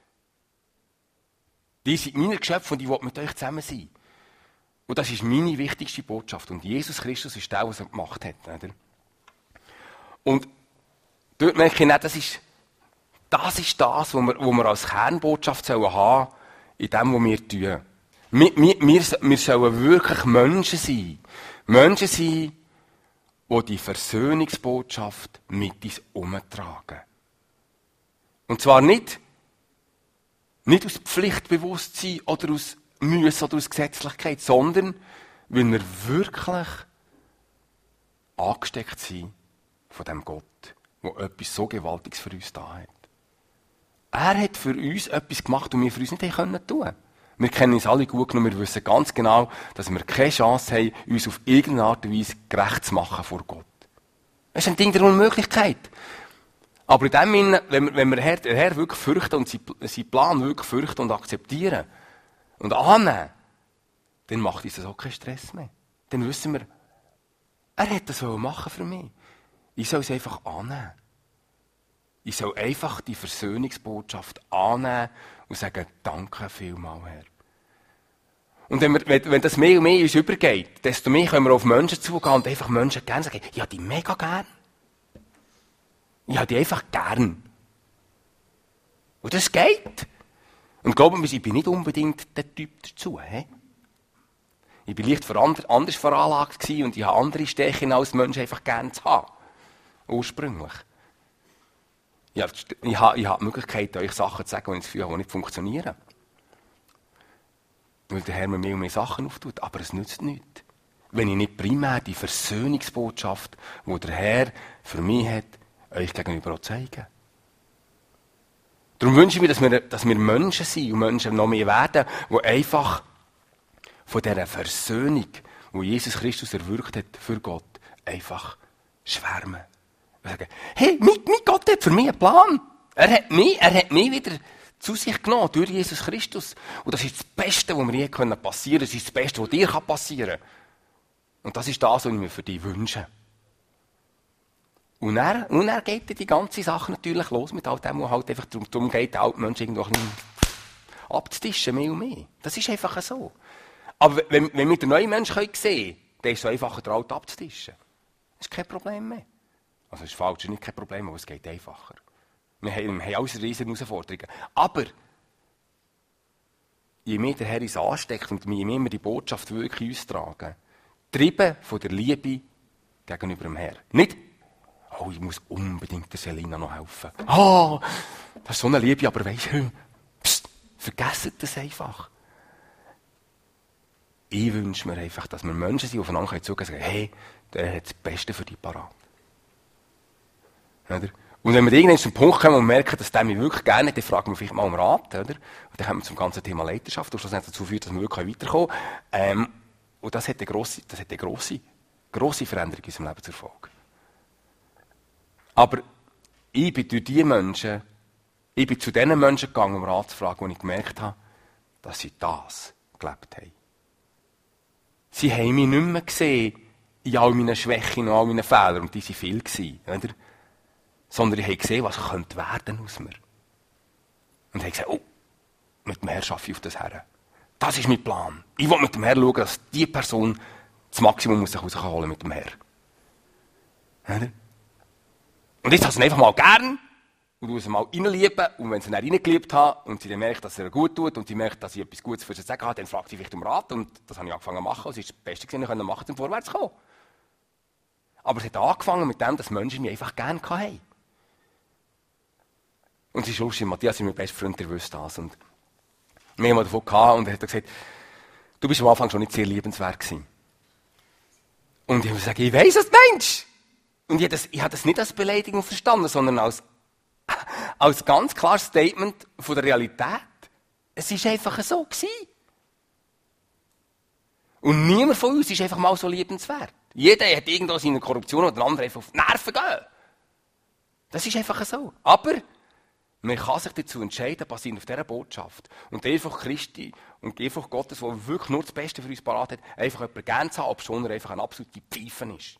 S1: Die sind meine Geschöpfe und ich will mit euch zusammen sein. Und das ist meine wichtigste Botschaft. Und Jesus Christus ist der, was er gemacht hat. Oder? Und dort merke ich nicht, das ist das, was wir als Kernbotschaft haben sollen, in dem, was wir tun. Wir sollen wirklich Menschen sein. Menschen sein, die die Versöhnungsbotschaft mit uns umtragen. Und zwar nicht aus Pflichtbewusstsein oder aus Müsse oder aus Gesetzlichkeit, sondern weil wir wirklich angesteckt sind von dem Gott, der etwas so Gewaltiges für uns da hat. Er hat für uns etwas gemacht, was wir für uns nicht tun können. Wir kennen uns alle gut genug, wir wissen ganz genau, dass wir keine Chance haben, uns auf irgendeine Art und Weise gerecht zu machen vor Gott. Das ist ein Ding der Unmöglichkeit. Aber in dem Sinne, wenn wir den Herrn wirklich fürchten und seinen Plan wirklich fürchten und akzeptieren und annehmen, dann macht uns das auch keinen Stress mehr. Dann wissen wir, er hat das machen für mich. Ich soll es einfach annehmen. Ich soll einfach die Versöhnungsbotschaft annehmen und sagen, danke vielmals, Herr. Und wenn das mehr und mehr uns übergeht, desto mehr können wir auf Menschen zugehen und einfach Menschen gerne sagen, ich habe die mega gern. Ich habe die einfach gern. Und das geht. Und glauben wir, ich bin nicht unbedingt der Typ dazu. He? Ich bin leicht anders veranlagt gewesen und ich habe andere Stärken als Menschen einfach gern zu haben. Ursprünglich. Ich habe die Möglichkeit, euch Sachen zu sagen, die ich das Gefühl habe, die nicht funktionieren. Weil der Herr mir mehr und mehr Sachen auftut. Aber es nützt nichts. Wenn ich nicht primär die Versöhnungsbotschaft, die der Herr für mich hat, euch gegenüber auch zeigen. Darum wünsche ich mir, dass wir Menschen sind und Menschen noch mehr werden, die einfach von dieser Versöhnung, die Jesus Christus erwirkt hat für Gott, einfach schwärmen. Und sagen, hey, mein Gott hat für mich einen Plan. Er hat mich wieder zu sich genommen durch Jesus Christus. Und das ist das Beste, was mir je passieren können. Das ist das Beste, was dir passieren kann. Und das ist das, was ich mir für dich wünsche. Und er geht die ganze Sache natürlich los mit all dem, wo halt einfach darum geht, den alten Menschen irgendwo ein bisschen abzutischen, mehr und mehr. Das ist einfach so. Aber wenn wir den neuen Menschen sehen können, dann ist es so einfacher, den alten abzutischen. Das ist kein Problem mehr. Also es ist falsch, es ist nicht kein Problem, aber es geht einfacher. Wir haben alles riesige Herausforderungen. Aber je mehr der Herr uns ansteckt und je mehr wir die Botschaft wirklich uns tragen, getrieben von der Liebe gegenüber dem Herrn. Nicht, oh, ich muss unbedingt der Selina noch helfen. Ah, das ist so eine Liebe, aber weisst du, pst, vergesst das einfach. Ich wünsche mir einfach, dass wir Menschen sind, die aufeinander zugehen und sagen, hey, der hat das Beste für dich parat. Oder? Und wenn wir irgendwann zum Punkt kommen und merken, dass der mich wirklich gerne hat, dann fragen wir vielleicht mal um Rat. Oder? Und dann kommen wir zum ganzen Thema Leiterschaft, das dazu führt, dass wir wirklich weiterkommen können. Und das hat eine grosse Veränderung in unserem Leben zur Folge. Aber ich bin zu diesen Menschen gegangen, um Rat zu fragen, wo ich gemerkt habe, dass sie das gelebt haben. Sie haben mich nicht mehr gesehen in all meinen Schwächen und all meinen Fehlern, und die waren viel, oder? Sondern ich habe gesehen, was könnte werden aus mir. Und habe gesagt, oh, mit dem Herrn schaffe ich auf das her. Das ist mein Plan. Ich will mit dem Herrn schauen, dass diese Person das Maximum aus sich rausholen mit dem Herrn. Oder? Und jetzt habe ich es einfach mal gern und tue es mal reinlieben. Und wenn sie dann reingeliebt haben und sie dann merkt, dass es ihr gut tut und sie merkt, dass ich etwas Gutes für sie zu sagen habe, dann fragt sie vielleicht um Rat. Und das habe ich angefangen zu machen. Und es ist das Beste, was ich machen konnte, um vorwärts zu kommen. Aber es hat angefangen mit dem, dass Menschen mich einfach gerne hatten. Und es ist lustig, Matthias, mein bester Freund, der wusste das. Und wir haben davon gehabt und er hat gesagt, du bist am Anfang schon nicht sehr liebenswert gewesen. Und ich habe gesagt, ich weiss, was du meinst. Und ich habe das nicht als Beleidigung verstanden, sondern als ganz klares Statement von der Realität. Es ist einfach so gewesen. Und niemand von uns ist einfach mal so liebenswert. Jeder hat irgendwo seine Korruption oder der andere einfach auf die Nerven gehen. Das ist einfach so. Aber man kann sich dazu entscheiden, basierend auf dieser Botschaft. Und einfach Christi und einfach Gottes, der wirklich nur das Beste für uns parat hat, einfach jemanden gerne zu haben, obschon er einfach eine absolute Pfeife ist.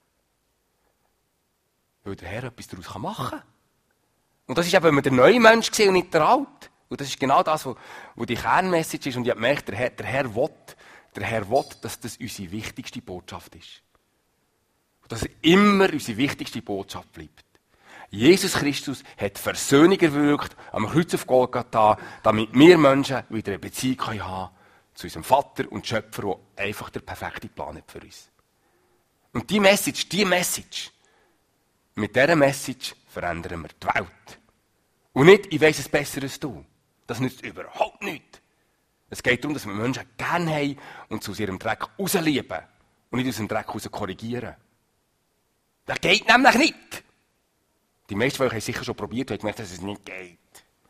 S1: Weil der Herr etwas daraus machen kann. Und das ist eben, wenn wir den neuen Mensch sehen und nicht der alte. Und das ist genau das, wo die Kernmessage ist. Und ich habe gemerkt, der Herr will, dass das unsere wichtigste Botschaft ist. Und dass es immer unsere wichtigste Botschaft bleibt. Jesus Christus hat Versöhnung erwirkt am Kreuz auf Golgatha, damit wir Menschen wieder eine Beziehung haben zu unserem Vater und Schöpfer, der einfach der perfekte Plan hat für uns. Und die Message, mit dieser Message verändern wir die Welt. Und nicht, ich weiss es besser als du. Das nützt überhaupt nichts. Es geht darum, dass wir Menschen gerne haben und zu ihrem Dreck rauslieben und nicht aus dem Dreck raus korrigieren. Das geht nämlich nicht. Die meisten von euch haben sicher schon probiert und haben gemerkt, dass es nicht geht.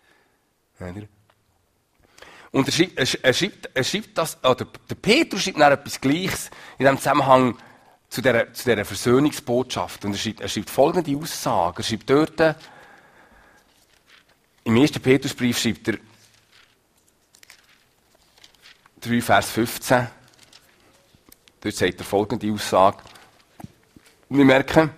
S1: Und er schreibt das, oder der Petrus schreibt dann etwas Gleiches in diesem Zusammenhang zu dieser Versöhnungsbotschaft. Und er schreibt folgende Aussage. Er schreibt dort, im 1. Petrusbrief schreibt er 3, Vers 15. Dort sagt er folgende Aussage. Wir merken,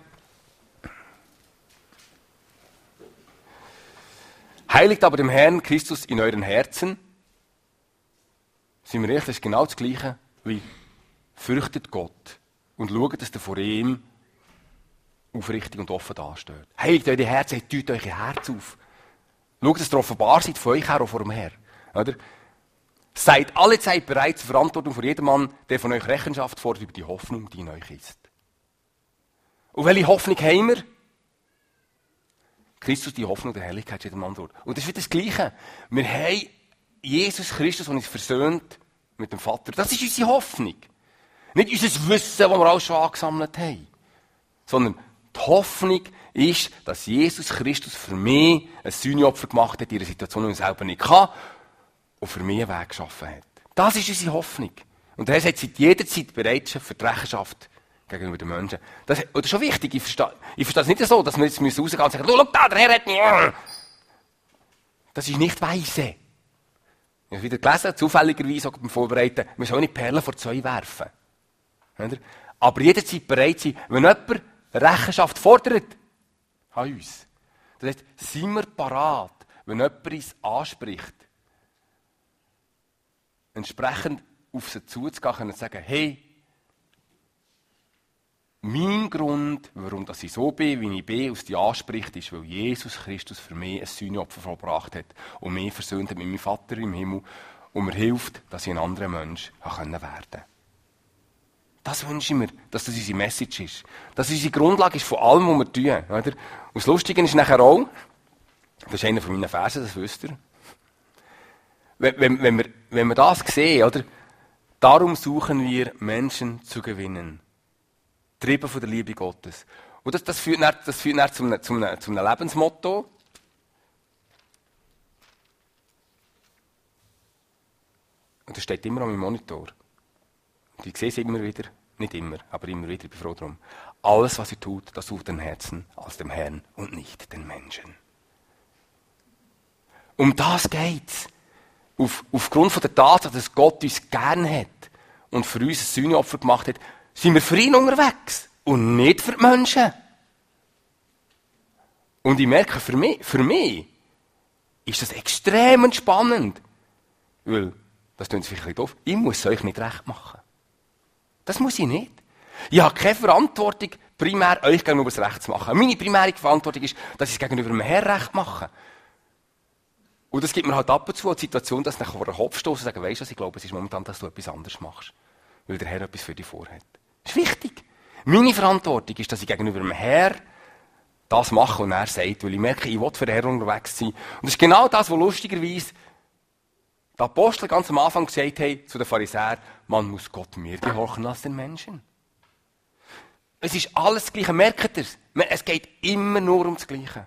S1: heiligt aber dem Herrn Christus in euren Herzen. Sind wir ehrlich, das ist genau das Gleiche wie fürchtet Gott und schaut, dass ihr vor ihm aufrichtig und offen dasteht. Heiligt eure Herzen, tut euch ein Herz auf. Schaut, dass ihr offenbar seid von euch her auch vor dem Herrn. Oder? Seid alle Zeit bereit zur Verantwortung vor jedermann, der von euch Rechenschaft fordert über die Hoffnung, die in euch ist. Und welche Hoffnung haben wir? Christus, die Hoffnung der Herrlichkeit, steht am Antwort. Und das ist wieder das Gleiche. Wir haben Jesus Christus, der uns versöhnt mit dem Vater. Das ist unsere Hoffnung. Nicht unser Wissen, das wir auch schon angesammelt haben. Sondern die Hoffnung ist, dass Jesus Christus für mich ein Sühneopfer gemacht hat in einer Situation, die er selber nicht kann, und für mich einen Weg geschaffen hat. Das ist unsere Hoffnung. Und der Herr sagt seit jeder Zeit bereit für die Rechenschaft gegenüber den Menschen. Das ist schon wichtig. Ich verstehe es nicht so, dass wir jetzt rausgehen und sagen, schau da, der Herr hat mich. Das ist nicht weise. Ich habe wieder gelesen, zufälligerweise auch beim Vorbereiten, wir sollen nicht Perlen vor zwei werfen. Aber jederzeit bereit sein, wenn jemand Rechenschaft fordert an uns. Das heißt, sind wir parat, wenn jemand uns anspricht, entsprechend auf sie zuzugehen und zu sagen, hey, Mein Grund, warum dass ich so bin, wie ich bin, aus dir anspricht, ist, weil Jesus Christus für mich ein Sühneopfer vollbracht hat und mich versöhnt hat mit meinem Vater im Himmel und mir hilft, dass ich ein anderer Mensch werden kann. Das wünsche ich mir, dass das unsere Message ist. Dass das unsere Grundlage ist von allem, was wir tun. Oder? Und das Lustige ist nachher auch, das ist einer von meinen Versen, das wisst ihr. Wenn wir das sehen, oder? Darum suchen wir Menschen zu gewinnen. Getrieben von der Liebe Gottes. Und das führt dann zum einem Lebensmotto. Und das steht immer an meinem Monitor. Und ich sehe es immer wieder, nicht immer, aber immer wieder, ich bin froh darum. Alles, was ihr tut, das sucht den Herzen als dem Herrn und nicht den Menschen. Um das geht's. Aufgrund von der Tatsache, dass Gott uns gern hat und für uns ein Sühneopfer gemacht hat, sind wir für ihn unterwegs und nicht für die Menschen. Und ich merke, für mich ist das extrem entspannend. Weil, das klingt vielleicht ein bisschen doof, ich muss es euch nicht recht machen. Das muss ich nicht. Ich habe keine Verantwortung, primär euch gegenüber das Recht zu machen. Meine primäre Verantwortung ist, dass ich es gegenüber dem Herrn recht mache. Und es gibt mir halt ab und zu die Situation, dass ich nach vor den Kopf stoße und sage, weisst du was, ich glaube, es ist momentan, dass du etwas anderes machst. Weil der Herr etwas für dich vorhat. Das ist wichtig. Meine Verantwortung ist, dass ich gegenüber dem Herr das mache und er sagt, weil ich merke, ich will für den Herr unterwegs sein. Und das ist genau das, was lustigerweise die Apostel ganz am Anfang gesagt haben zu den Pharisäern, man muss Gott mehr gehorchen als den Menschen. Es ist alles das Gleiche, merkt ihr es? Es geht immer nur um das Gleiche.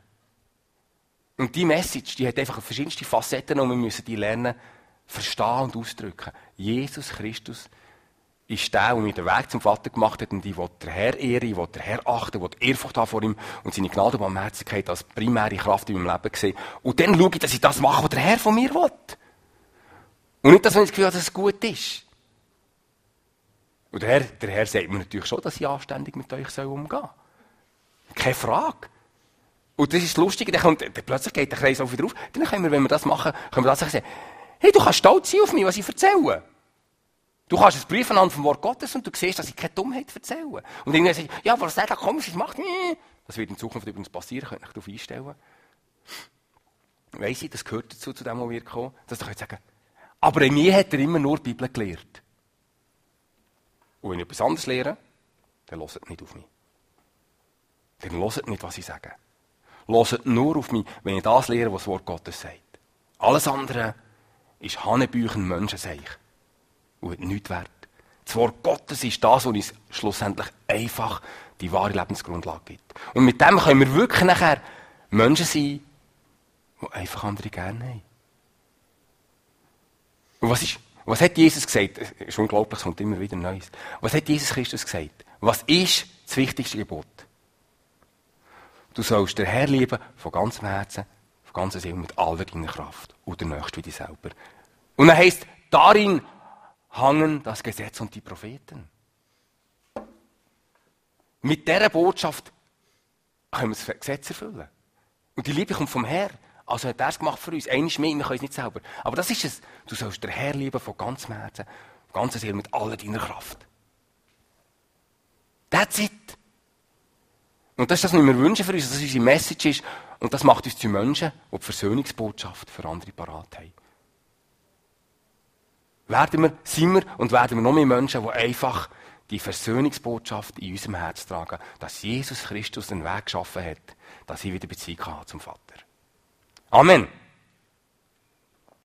S1: Und die Message, die hat einfach verschiedenste Facetten und wir müssen die lernen, verstehen und ausdrücken. Jesus Christus ist der, der mir den Weg zum Vater gemacht hat und ich will den Herr ehren, ich will den Herr achten, ich will Ehrfurcht haben vor ihm und seine Gnade und Barmherzigkeit als primäre Kraft in meinem Leben sehen. Und dann schaue ich, dass ich das mache, was der Herr von mir will. Und nicht, dass ich das Gefühl habe, dass es gut ist. Und der Herr sagt mir natürlich schon, dass ich anständig mit euch umgehen soll. Keine Frage. Und das ist das Lustige, dann plötzlich geht der Kreis auch wieder auf. Dann können wir, wenn wir das machen, können wir das sagen, hey, du kannst stolz sein auf mich, was ich erzähle. Du kannst ein Brief anhand vom Wort Gottes und du siehst, dass ich keine Dummheit erzähle. Und irgendwann sagst du, ja, was der da komisches macht, das wird in Zukunft übrigens passieren, könnt ihr euch darauf einstellen. Weiss ich, das gehört dazu, zu dem, wo wir kommen, dass du sagen, aber in mir hat er immer nur die Bibel gelehrt. Und wenn ich etwas anderes lehre, dann hört nicht auf mich. Dann hört nicht, was ich sage. Hört nur auf mich, wenn ich das lehre, was das Wort Gottes sagt. Alles andere ist Hanebüchen Menschenseich. Und hat nichts wert. Das Wort Gottes ist das, was uns schlussendlich einfach die wahre Lebensgrundlage gibt. Und mit dem können wir wirklich nachher Menschen sein, die einfach andere gerne haben. Und was hat Jesus gesagt? Es ist unglaublich, es kommt immer wieder Neues. Was hat Jesus Christus gesagt? Was ist das wichtigste Gebot? Du sollst den Herrn lieben von ganzem Herzen, von ganzer Seele, mit aller deiner Kraft. Und der Nächste wie dich selber. Und dann heisst, darin hangen das Gesetz und die Propheten. Mit dieser Botschaft können wir das Gesetz erfüllen. Und die Liebe kommt vom Herrn. Also hat er es gemacht für uns. Einmal mehr, wir können es nicht selber. Aber das ist es. Du sollst den Herrn lieben von ganzem Herzen, von ganzer Seele, mit aller deiner Kraft. That's it. Und das ist das, was wir wünschen für uns, dass das unsere Message ist. Und das macht uns zu Menschen, die die Versöhnungsbotschaft für andere parat haben. Sind wir und werden wir noch mehr Menschen, die einfach die Versöhnungsbotschaft in unserem Herz tragen, dass Jesus Christus den Weg geschaffen hat, dass ich wieder Beziehung habe zum Vater. Amen.